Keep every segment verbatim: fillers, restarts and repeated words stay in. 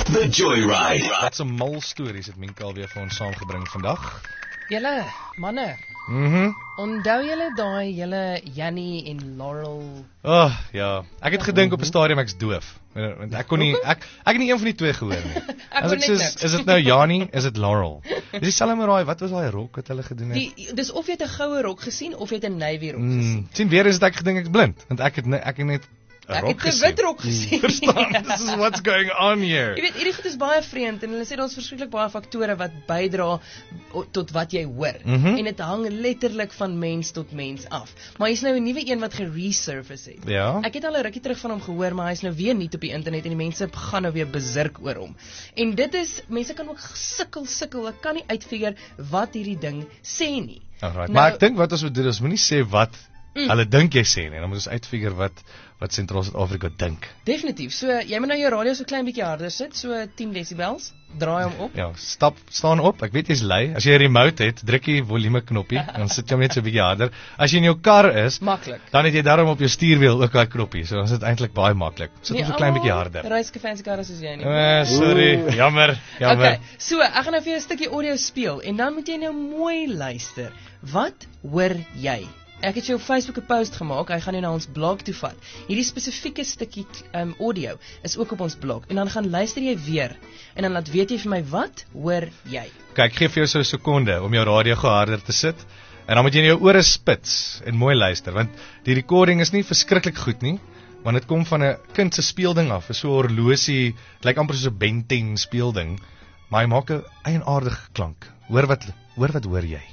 The Joyride. Wat 'n mal stories het Minka alweer vir ons saamgebring vandag. Julle, manne, Mhm. onthou julle daai julle Jannie en Laurel? Oh, ja. Ek het gedink op 'n stadium ek's doof. Want ek kon nie ek ek het nie een van die twee gehoor nie. Ek As hoor ek net soos, niks. is dit nou Janie, is dit Laurel? Dis dieselfde met daai, wat was daai rok wat hulle gedoen het? Die, dis of jy het 'n goue rok gesien of jy het 'n navy rok gesien. Mm, sien weer eens het ek gedink ek's blind, want ek het ne, ek het net 'n Ek rok het 'n gesien. wit rok gesien. Verstaan? This is what's going on here. Jy weet, hierdie goed is baie vreemd en hulle sê daar's verskriklik baie faktore wat bydra o- tot wat jy hoor. Mhm. En dit hang letterlik van mens tot mens af. Maar hier's nou 'n nuwe een wat geresurface het. Ja. Ek het al 'n rukkie terug van hom gehoor, maar hy's nou weer nie op die internet en die mense gaan nou weer besurk oor hom. En dit is, mense kan ook sukkel sukkel, ek kan nie uitfigure wat hierdie ding sê nie. Alright, Nou- maar ek dink wat ons moet doen is moenie sê wat Mm. hulle dink jy sê nie, dan moet ons uitfigure wat wat Sentraal Suid-Afrika dink. Definitief. So jy moet nou jou radio so klein bietjie harder sit, so tien desibels. Draai hom op. Ja, stap, staan op. Ek weet jy's lui. As jy 'n remote het, druk jy volume knoppie, dan sit jy hom net so 'n bietjie harder. As jy in jou kar is, Maklik. dan het jy daarom op jou stuurwiel ook daai knoppie. So dan is dit eintlik baie maklik. Sit hom so klein bietjie harder. Ryske fancy karre soos jy nie. Eh, sorry, jammer, jammer. Okay, so ek gaan nou vir jou 'n stukkie audio speel en dan moet jy nou mooi luister. Wat hoor jy? Ek het jou op Facebook 'n post gemaak. Hy gaan jou na ons blog toe vat. Hierdie spesifieke stukkie um, audio is ook op ons blog en dan gaan luister jy weer en dan laat weet jy vir my wat hoor jy? Kyk, ek gee vir jou so 'n sekonde om jou radio gou harder te sit. En dan moet jy in jou ore spits en mooi luister, want die recording is nie verskriklik goed nie, want dit kom van 'n kind se speelding af. Is so 'n horlosie, dit lyk amper soos 'n Ben ten speelding, maar hy maak 'n eienaardige klank. Hoor wat hoor wat hoor jy?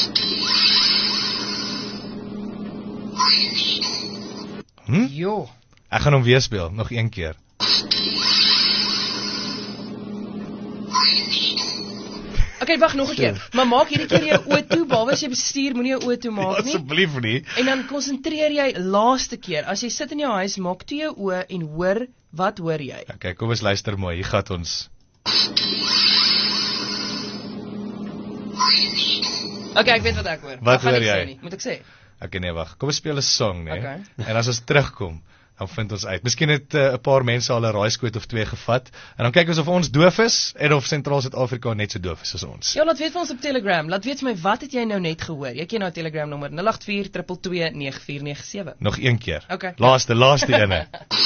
Hm? Jo. Ek gaan hom weer speel, nog een keer. Okay, wag nog 'n keer. Maar maak hierdie keer jou oë toe, behalwe as jy bestuur, moenie jou oë toe maak nie. Asseblief nie. En dan konsentreer jy laaste keer. As jy sit in jou huis, maak toe jou oë en hoor wat hoor jy? Okay, kom ons luister mooi. Hier gaan ons. Okay, ek weet wat ek hoor. Wat Ek gaan hoor nie jy? sê nie. Moet ek sê? Okay, nee, wag. Kom ons speel 'n song, nee. Okay. En as ons terugkom, dan vind ons uit. Miskien het 'n uh, paar mense al 'n raaiskoot of twee gevat en dan kyk ons of ons doof is en of Sentraal Suid-Afrika net so doof is as ons. Ja, laat weet vir ons op Telegram. Laat weet vir my wat het jy nou net gehoor? Jy ken nou Telegram nommer nul agt vier twee twee twee nege vier nege sewe. Nog een keer. Okay. Laaste, laaste ene.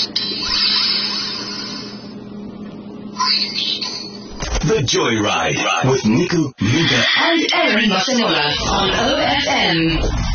The Joyride with Nico, Minka, and Aaron Barcelona on O F M.